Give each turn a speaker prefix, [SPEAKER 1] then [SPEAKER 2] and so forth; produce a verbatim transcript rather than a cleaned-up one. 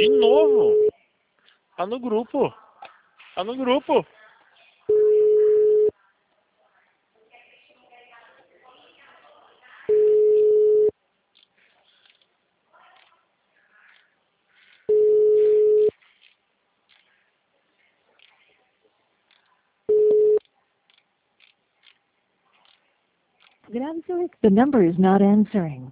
[SPEAKER 1] De novo. Tá no grupo. Tá no grupo.
[SPEAKER 2] The number is not answering.